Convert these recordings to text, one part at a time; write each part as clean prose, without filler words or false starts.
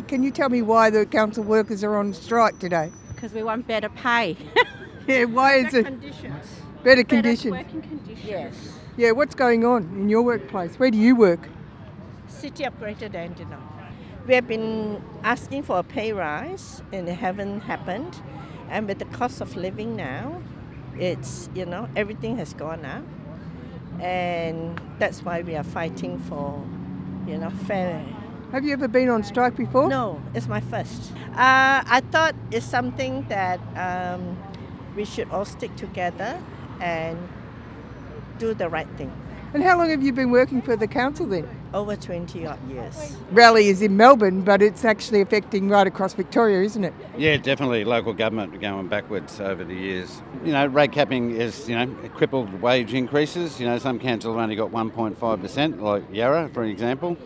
can you tell me why the council workers are on strike today? Because we want better pay. Yeah, why is it Conditions. better conditions? Better working conditions. Yes. Yeah, what's going on in your workplace? Where do you work? City of Greater Dandenong. We have been asking for a pay rise and it haven't happened. And with the cost of living now, it's, everything has gone up. And that's why we are fighting for, fair. Have you ever been on strike before? No, it's my first. I thought it's something that we should all stick together and do the right thing. And how long have you been working for the council then? Over 20 odd years. Rally is in Melbourne, but it's actually affecting right across Victoria, isn't it? Yeah, definitely. Local government going backwards over the years. Rate capping is, crippled wage increases. Some councils have only got 1.5%, like Yarra, for example.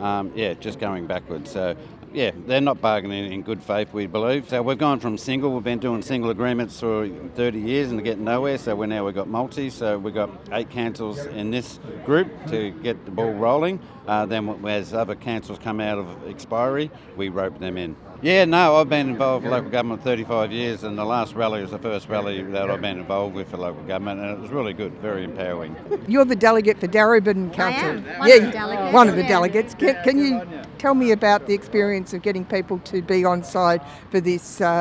Just going backwards. So, they're not bargaining in good faith, we believe. So we've gone from single, we've been doing single agreements for 30 years and getting nowhere. So we've got multi. So we've got 8 councils in this group to get the ball rolling. Then as other councils come out of expiry, we rope them in. Yeah, no, I've been involved with local government 35 years, and the last rally was the first rally that I've been involved with for local government, and it was really good, very empowering. You're the delegate for Darebin Council. I am. One of the delegates. One of the delegates. Can you tell me about the experience of getting people to be on side for this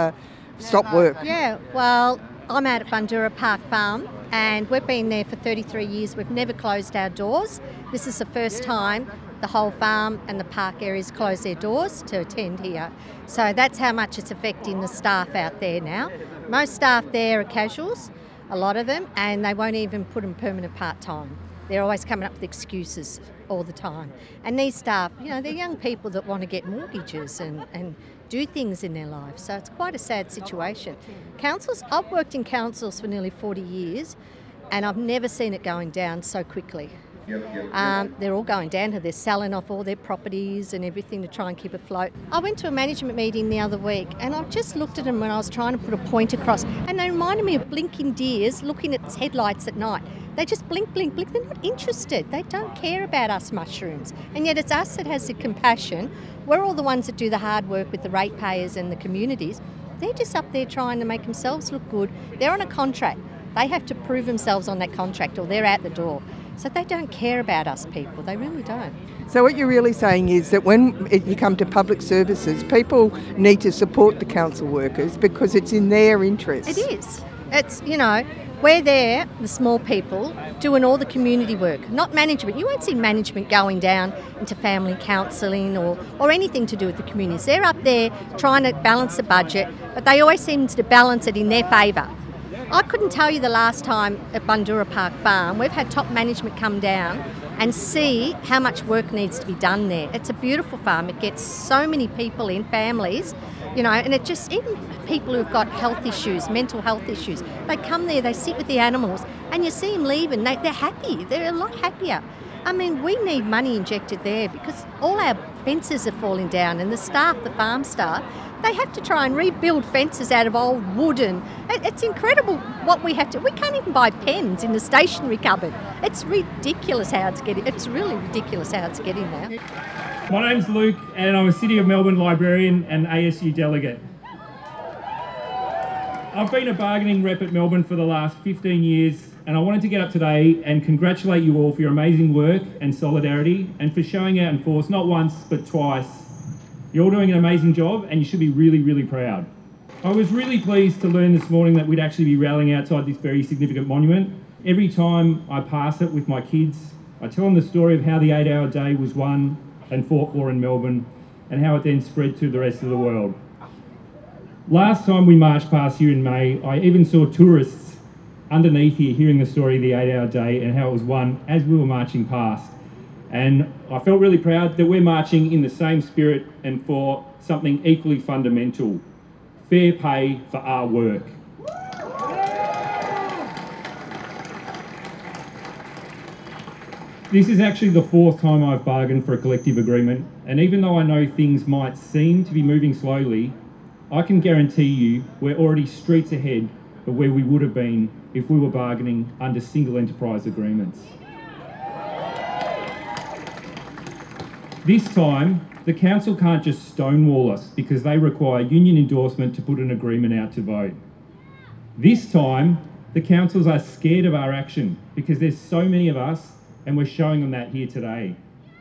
stop work? Yeah, well, I'm out at Bundoora Park Farm and we've been there for 33 years. We've never closed our doors. This is the first time the whole farm and the park areas close their doors to attend here. So that's how much it's affecting the staff out there now. Most staff there are casuals, a lot of them, and they won't even put them permanent part-time. They're always coming up with excuses all the time. And these staff, they're young people that want to get mortgages and do things in their lives. So it's quite a sad situation. Councils, I've worked in councils for nearly 40 years and I've never seen it going down so quickly. They're all going down to they're selling off all their properties and everything to try and keep afloat. I went to a management meeting the other week and I just looked at them when I was trying to put a point across and they reminded me of blinking deers looking at its headlights at night. They just blink, blink, blink. They're not interested. They don't care about us mushrooms. And yet it's us that has the compassion. We're all the ones that do the hard work with the ratepayers and the communities. They're just up there trying to make themselves look good. They're on a contract. They have to prove themselves on that contract or they're out the door. So they don't care about us people. They really don't. So what you're really saying is that when you come to public services, people need to support the council workers because it's in their interest. It is. It's, we're there, the small people, doing all the community work, not management. You won't see management going down into family counselling or anything to do with the communities. They're up there trying to balance the budget, but they always seem to balance it in their favour. I couldn't tell you the last time at Bundoora Park Farm, we've had top management come down and see how much work needs to be done there. It's a beautiful farm. It gets so many people in, families, and it just, even people who've got health issues, mental health issues, they come there, they sit with the animals, and you see them leaving, they're happy. They're a lot happier. I mean, we need money injected there because all our fences are falling down and the staff, the farm staff, they have to try and rebuild fences out of old wood and it's incredible what we have to. We can't even buy pens in the stationery cupboard. It's ridiculous how it's getting. It's really ridiculous how it's getting now. My name's Luke and I'm a City of Melbourne librarian and ASU delegate. I've been a bargaining rep at Melbourne for the last 15 years and I wanted to get up today and congratulate you all for your amazing work and solidarity and for showing out in force not once but twice. You're all doing an amazing job and you should be really, really proud. I was really pleased to learn this morning that we'd actually be rallying outside this very significant monument. Every time I pass it with my kids, I tell them the story of how the 8-hour day was won and fought for in Melbourne and how it then spread to the rest of the world. Last time we marched past here in May, I even saw tourists underneath here hearing the story of the 8-hour day and how it was won as we were marching past. And I felt really proud that we're marching in the same spirit and for something equally fundamental, fair pay for our work. This is actually the 4th time I've bargained for a collective agreement, and even though I know things might seem to be moving slowly, I can guarantee you we're already streets ahead of where we would have been if we were bargaining under single enterprise agreements. This time, The council can't just stonewall us because they require union endorsement to put an agreement out to vote. This time, the councils are scared of our action because there's so many of us and we're showing them that here today.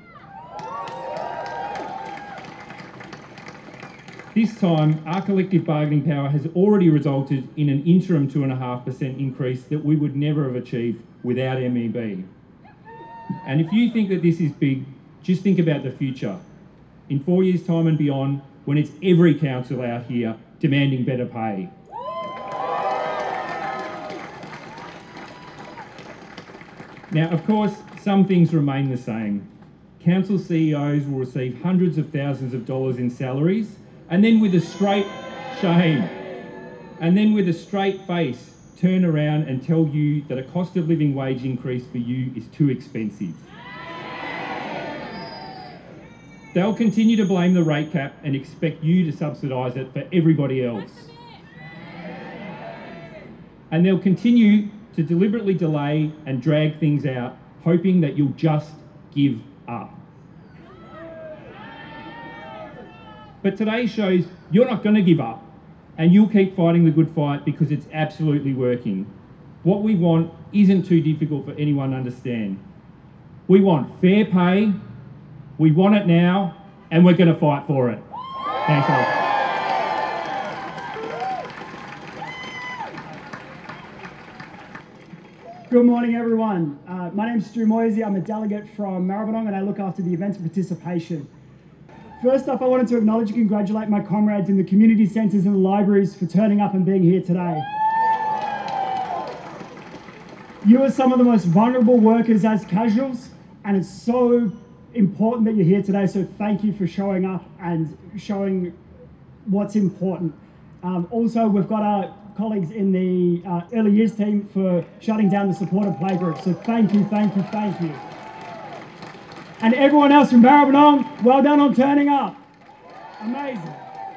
This time, our collective bargaining power has already resulted in an interim 2.5% increase that we would never have achieved without MEB. And if you think that this is big, just think about the future. In 4 years' time and beyond, when it's every council out here demanding better pay. Now, of course, some things remain the same. Council CEOs will receive hundreds of thousands of dollars in salaries, and then with a straight shame, and then with a straight face, turn around and tell you that a cost of living wage increase for you is too expensive. They'll continue to blame the rate cap and expect you to subsidise it for everybody else. And they'll continue to deliberately delay and drag things out, hoping that you'll just give up. But today shows you're not going to give up, and you'll keep fighting the good fight because it's absolutely working. What we want isn't too difficult for anyone to understand. We want fair pay, we want it now, and we're going to fight for it. Thanks all. Good morning, everyone. My name's Stu Moisey. I'm a delegate from Maribyrnong and I look after the events participation. First up, I wanted to acknowledge and congratulate my comrades in the community centres and the libraries for turning up and being here today. You are some of the most vulnerable workers as casuals, and it's so important that you're here today, so thank you for showing up and showing what's important. Also, we've got our colleagues in the early years team for shutting down the supported playgroup, so thank you, thank you, thank you. And everyone else from Maribyrnong, well done on turning up. Amazing.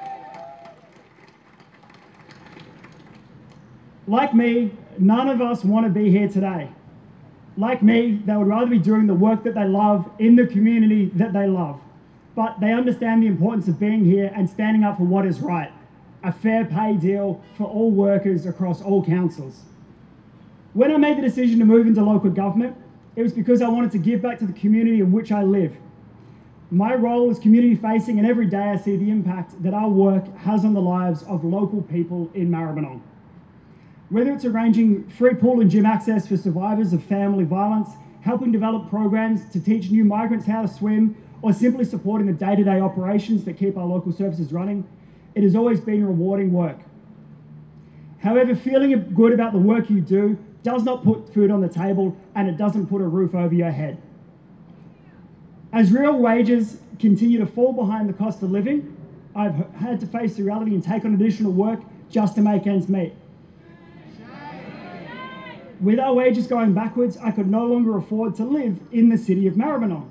Like me, none of us want to be here today. Like me, they would rather be doing the work that they love in the community that they love. But they understand the importance of being here and standing up for what is right. A fair pay deal for all workers across all councils. When I made the decision to move into local government, it was because I wanted to give back to the community in which I live. My role is community facing, and every day I see the impact that our work has on the lives of local people in Maribyrnong. Whether it's arranging free pool and gym access for survivors of family violence, helping develop programs to teach new migrants how to swim, or simply supporting the day-to-day operations that keep our local services running, it has always been rewarding work. However, feeling good about the work you do does not put food on the table, and it doesn't put a roof over your head. As real wages continue to fall behind the cost of living, I've had to face the reality and take on additional work just to make ends meet. With our wages going backwards, I could no longer afford to live in the city of Maribyrnong.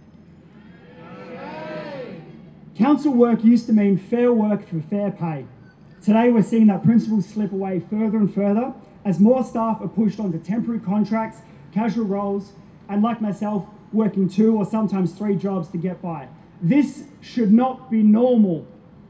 Council work used to mean fair work for fair pay. Today we're seeing that principle slip away further and further as more staff are pushed onto temporary contracts, casual roles, and like myself, working 2 or sometimes 3 jobs to get by. This should not be normal.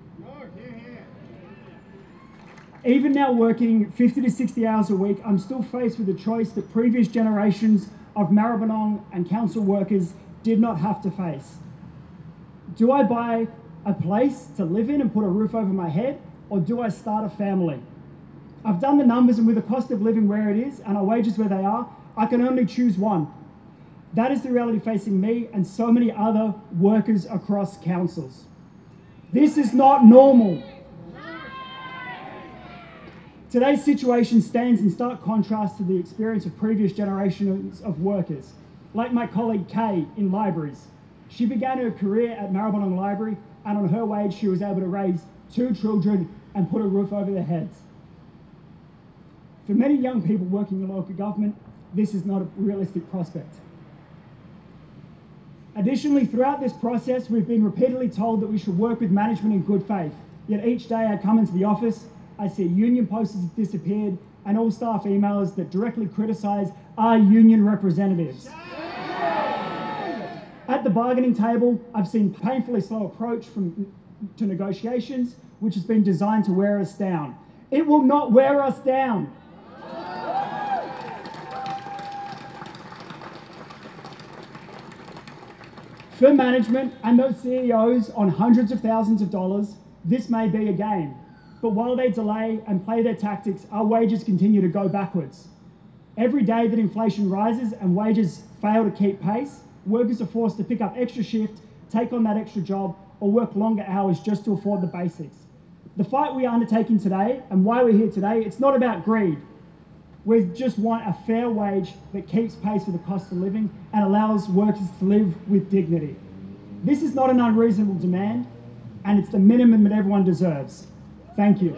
Even now working 50 to 60 hours a week, I'm still faced with a choice that previous generations of Maribyrnong and council workers did not have to face. Do I buy a place to live in and put a roof over my head, or do I start a family? I've done the numbers, and with the cost of living where it is and our wages where they are, I can only choose one. That is the reality facing me and so many other workers across councils. This is not normal. Today's situation stands in stark contrast to the experience of previous generations of workers, like my colleague Kay in libraries. She began her career at Maribyrnong Library, and on her wage she was able to raise 2 children and put a roof over their heads. For many young people working in local government, this is not a realistic prospect. Additionally, throughout this process, we've been repeatedly told that we should work with management in good faith. Yet each day I come into the office, I see union posters have disappeared and all staff emails that directly criticise our union representatives. At the bargaining table, I've seen painfully slow approach to negotiations, which has been designed to wear us down. It will not wear us down. For management and those CEOs on hundreds of thousands of dollars, this may be a game. But while they delay and play their tactics, our wages continue to go backwards. Every day that inflation rises and wages fail to keep pace, workers are forced to pick up extra shift, take on that extra job, or work longer hours just to afford the basics. The fight we are undertaking today and why we're here today, it's not about greed. We just want a fair wage that keeps pace with the cost of living and allows workers to live with dignity. This is not an unreasonable demand, and it's the minimum that everyone deserves. Thank you.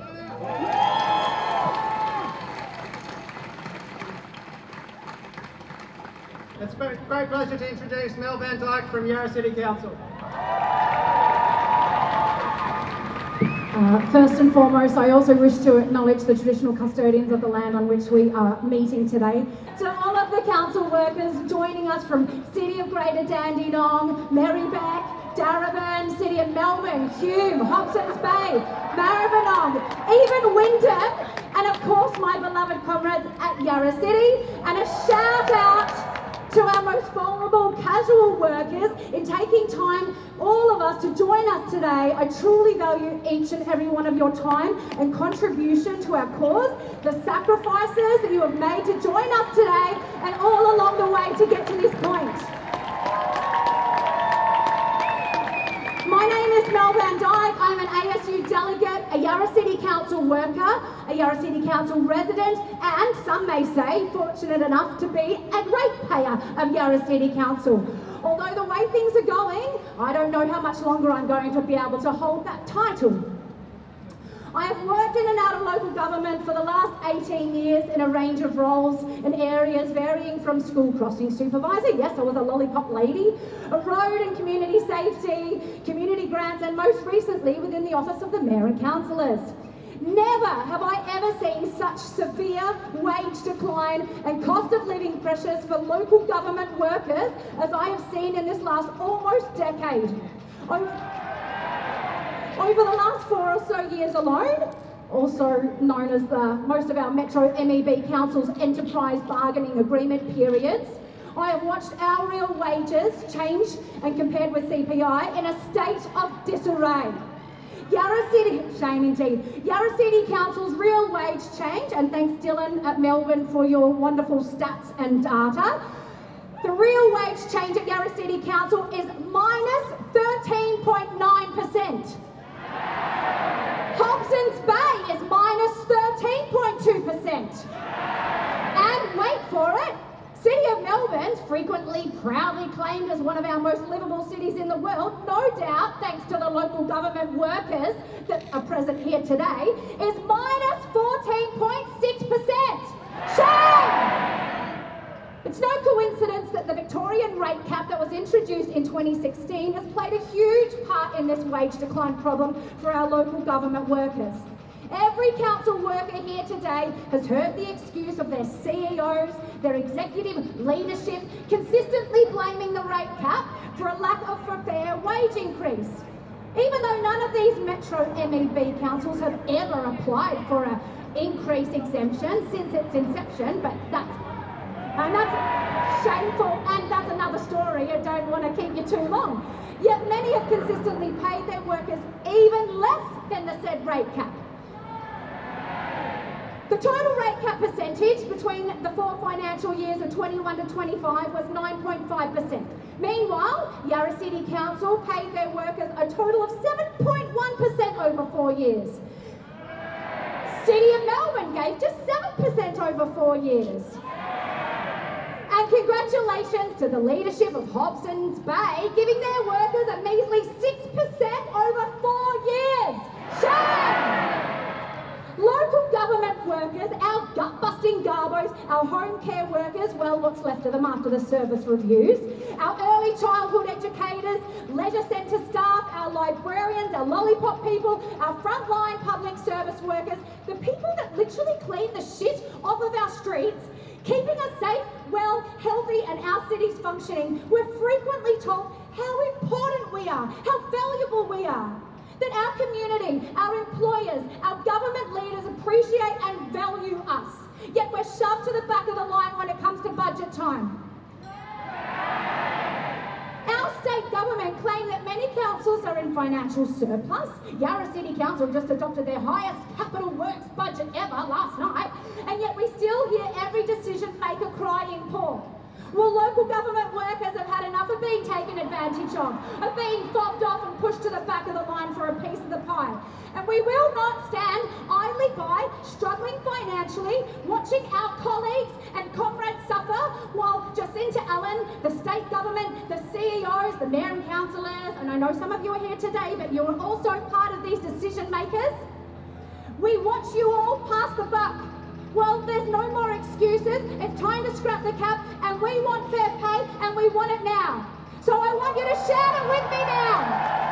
It's a great pleasure to introduce Mel Van Dyke from Yarra City Council. First and foremost, I also wish to acknowledge the traditional custodians of the land on which we are meeting today. To all of the council workers joining us from City of Greater Dandenong, Marybeck, Darebin, City of Melbourne, Hume, Hobsons Bay, Maribyrnong, even Wyndham, and of course my beloved comrades at Yarra City, and a shout out to our most vulnerable casual workers in taking time, all of us, to join us today. I truly value each and every one of your time and contribution to our cause, the sacrifices that you have made to join us today and all along the way to get to this point. My name is Mel Van Dyke. I'm an ASU delegate, a Yarra City Council worker, a Yarra City Council resident, and some may say fortunate enough to be a ratepayer of Yarra City Council. Although the way things are going, I don't know how much longer I'm going to be able to hold that title. I have worked in and out of local government for the last 18 years in a range of roles in areas varying from school crossing supervisor, yes, I was a lollipop lady, road and community safety, community grants, and most recently within the office of the Mayor and Councillors. Never have I ever seen such severe wage decline and cost of living pressures for local government workers as I have seen in this last almost decade. Over the last 4 or so years alone, also known as most of our Metro MEB Council's enterprise bargaining agreement periods, I have watched our real wages change and compared with CPI in a state of disarray. Yarra City, shame indeed, Yarra City Council's real wage change, and thanks Dylan at Melbourne for your wonderful stats and data, the real wage change at Yarra City Council is minus 13.9%. Hobsons Bay is minus 13.2%. And wait for it, City of Melbourne, frequently proudly claimed as one of our most livable cities in the world, no doubt thanks to the local government workers that are present here today, is minus 14.6%. Shame! It's no coincidence that the Victorian rate cap that was introduced in 2016 has played a huge part in this wage decline problem for our local government workers. Every council worker here today has heard the excuse of their CEOs, their executive leadership, consistently blaming the rate cap for a lack of a fair wage increase. Even though none of these Metro MEB councils have ever applied for an increase exemption since its inception, but that's shameful, and that's another story. I don't want to keep you too long. Yet many have consistently paid their workers even less than the said rate cap. The total rate cap percentage between the 4 financial years of 21 to 25 was 9.5%. Meanwhile, Yarra City Council paid their workers a total of 7.1% over 4 years. City of Melbourne gave just 7% over 4 years. And congratulations to the leadership of Hobsons Bay, giving their workers a measly 6% over 4 years. Shame! Local government workers, our gut-busting garbos, our home care workers, well, what's left of them after the service reviews, our early childhood educators, leisure centre staff, our librarians, our lollipop people, our frontline public service workers, the people that literally clean the shit off of our streets, keeping us safe well, healthy and our cities functioning, we're frequently told how important we are, how valuable we are. That our community, our employers, our government leaders appreciate and value us. Yet we're shoved to the back of the line when it comes to budget time. Our state government claim that many councils are in financial surplus. Yarra City Council just adopted their highest capital works budget ever last night, and yet we still hear every decision maker crying poor. Well, local government workers have had enough of being taken advantage of being fobbed off and pushed to the back of the line for a piece of the pie. And we will not stand idly by, struggling financially, watching our colleagues and comrades suffer while Jacinta Allen, the state government, the CEOs, the mayor and councillors, and I know some of you are here today, but you are also part of these decision makers. We watch you all pass the buck. Well, there's no more excuses. It's time to scrap the cap, and we want fair pay, and we want it now. So I want you to shout it with me now.